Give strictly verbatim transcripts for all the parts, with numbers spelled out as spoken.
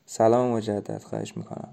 سلام مجدد، خواهش میکنم.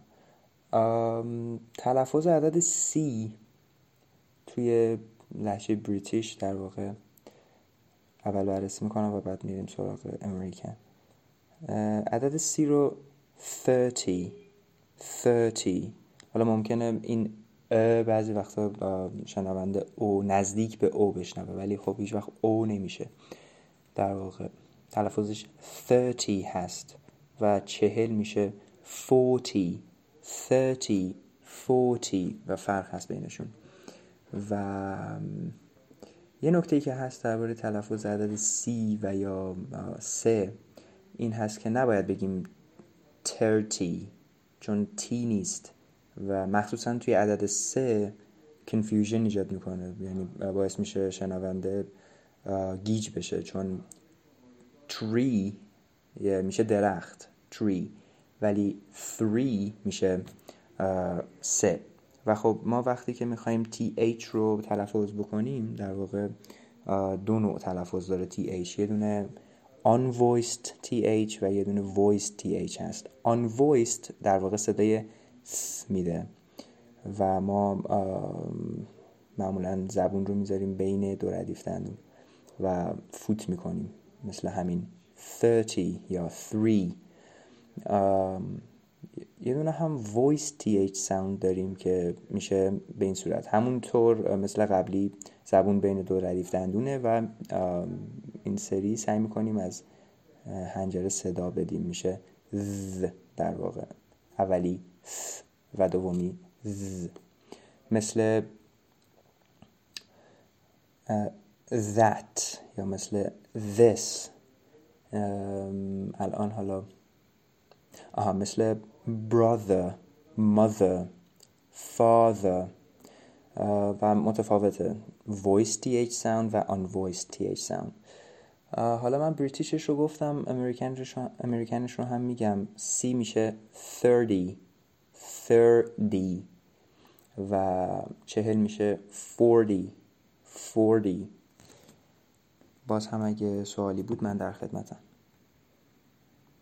تلفظ عدد سی توی لهجه بریتیش در واقع اول بررسی میکنم و بعد میریم سراغ امریکن. عدد سی رو thirty thirty. حالا ممکنه این ا بعضی وقتا شنونده او نزدیک به او بشنوه، ولی خب هیچ وقت او نمیشه. در واقع تلفظش thirty هست و چهل میشه forty thirty forty و فرق هست بینشون. و یه نکته‌ای که هست درباره تلفظ عدد سی و یا سه این هست که نباید بگیم thirty چون تی نیست و مخصوصا توی عدد سه confusion ایجاد میکنه، یعنی باعث میشه شنونده گیج بشه، چون tree میشه درخت tree ولی three میشه سه. و خب ما وقتی که میخوایم th رو تلفظ بکنیم در واقع دو نوع تلفظ داره th، یه دونه unvoiced th و یه دونه voiced th هست. unvoiced در واقع صدای س میده و ما معمولا زبون رو میذاریم بین دو ردیف دندون و فوت میکنیم، مثل همین thirty یا three. یه دونه هم voice th sound داریم که میشه به این صورت، همونطور مثل قبلی زبون بین دو ردیف دندونه و این سری سعی میکنیم از حنجره صدا بدیم، میشه ز در واقع، اولی ث و دومی ز، مثل that یا مثل this. الان حالا آها مثل brother mother father و متفاوته voice th sound و unvoiced th sound. حالا من بریتیشش رو گفتم، امریکنش رو, امریکنش رو هم میگم. سی میشه thirty thirty و چهل میشه forty forty. باز هم اگه سوالی بود من در خدمتم.